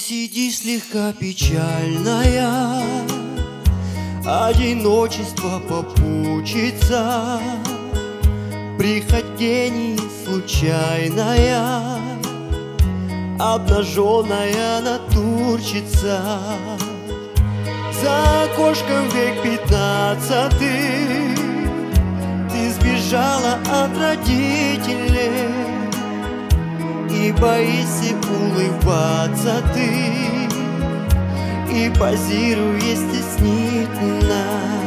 сиди слегка печальная, одиночество попутчица, прихотение случайная, обнаженная натурщица. За окошком век 15-й, ты сбежала от родителей и боишься улыбаться ты, и позируешь стеснительно.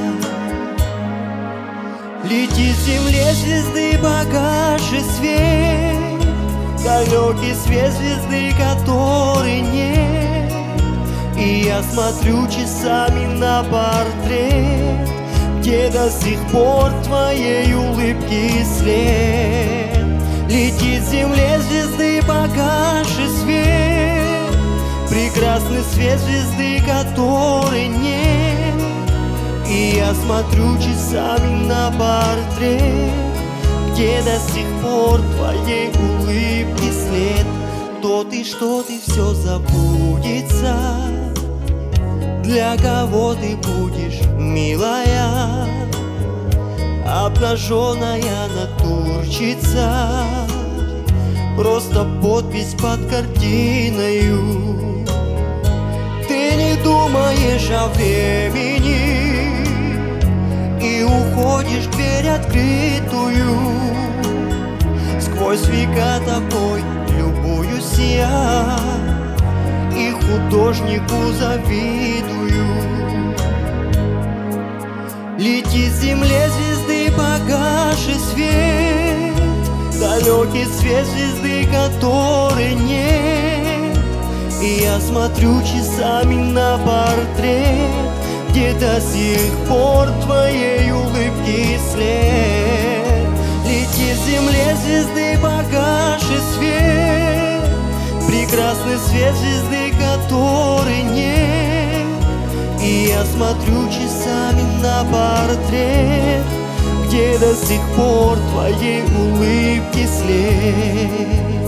Лети с земле звезды погаши свет, далекий свет звезды, который нет. И я смотрю часами на портрет, где до сих пор твоей улыбки след. Лети с земле звезды погаши свет, прекрасный свет звезды, который нет. И я смотрю часами на портрет, где до сих пор твоей улыбки след. То ты, что ты, все забудется. Для кого ты будешь, милая, обнаженная натурщица, просто подпись под картиною. Ты не думаешь о времени и уходишь в дверь открытую. Сквозь века такой любуюсь я, и художнику завидую. Лети с земле звезды погаши свет, далекий свет звезды, который нет. И я смотрю часами на портрет, где до сих пор твоей улыбки след. Лети с земле звезды погаши свет, прекрасный свет звезды, который нет. И я смотрю часами на портрет, где до сих пор твоей улыбки след.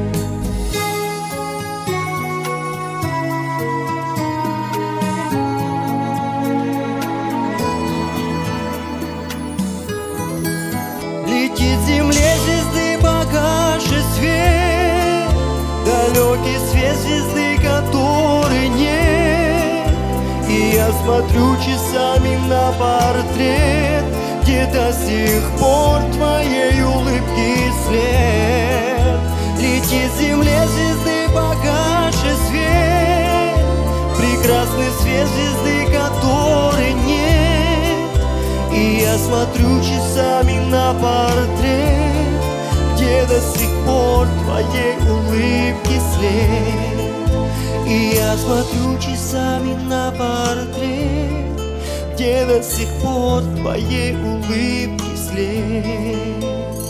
Летит с земле звезды погаши свет, далекий свет звезды, который нет. И я смотрю часами на портрет, где до сих пор твоей улыбки след. Летит с земле звезды погаши свет, прекрасный свет звезды, который нет. И я смотрю часами на портрет, где до сих пор твоей улыбки след. И я смотрю часами на портрет, где до сих пор твоей улыбки след.